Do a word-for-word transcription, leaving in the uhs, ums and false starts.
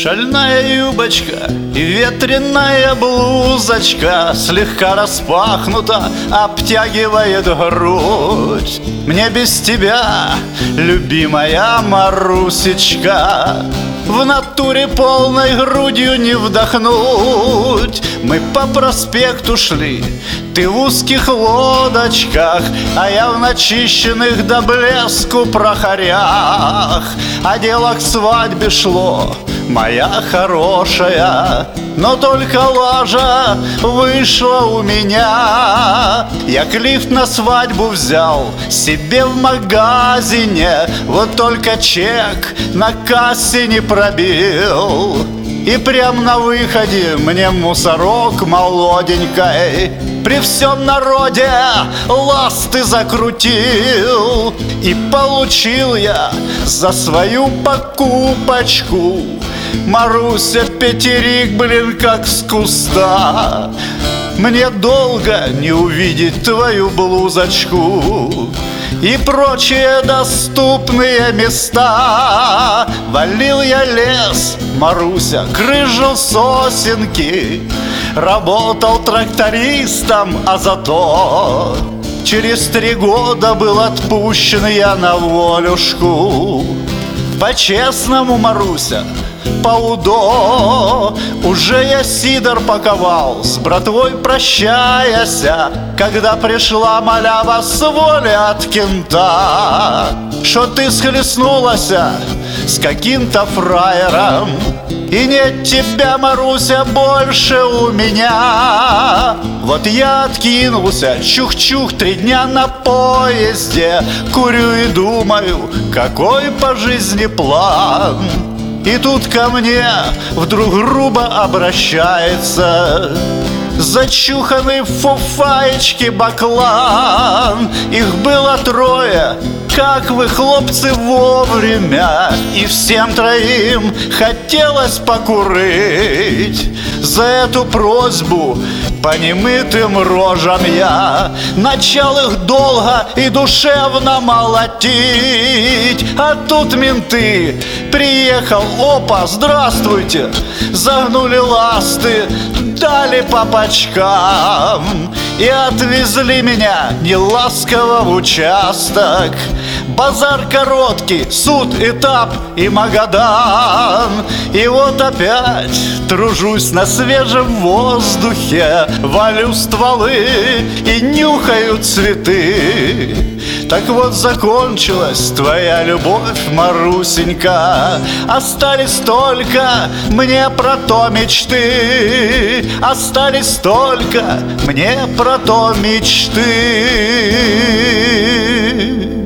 Шальная юбочка и ветреная блузочка слегка распахнута, обтягивает грудь. Мне без тебя, любимая Марусечка, в натуре полной грудью не вдохнуть. Мы по проспекту шли, ты в узких лодочках, а я в начищенных до блеску прохорях. А дело к свадьбе шло, моя хорошая, но только лажа вышла у меня. Я клифт на свадьбу взял себе в магазине, вот только чек на кассе не пробил. И прям на выходе мне мусорок молоденькой при всем народе ласты закрутил. И получил я за свою покупочку, Маруся, пятерик, блин, как с куста. Мне долго не увидеть твою блузочку и прочие доступные места. Валил я лес, Маруся, крыжил сосенки, работал трактористом, а зато через три года был отпущен я на волюшку. По-честному, Маруся, по-удо, уже я сидор паковал, с братвой прощаяся, когда пришла малява с воли от кента, что ты схлестнулася с каким-то фраером, и нет тебя, Маруся, больше у меня. Вот я откинулся, чух-чух, три дня на поезде, курю и думаю, какой по жизни план. И тут ко мне вдруг грубо обращается зачуханный в фуфаечке баклан. Их было трое, как вы, хлопцы, вовремя, и всем троим хотелось покурить. За эту просьбу по немытым рожам я начал их долго и душевно молотить. А тут менты, приехал, опа, здравствуйте, загнули ласты, дали по пачкам и отвезли меня неласково в участок. Базар короткий, суд, этап и Магадан. И вот опять тружусь на свежем воздухе, валю стволы и нюхаю цветы. Так вот закончилась твоя любовь, Марусенька, остались только мне про то мечты. Остались только мне про то мечты.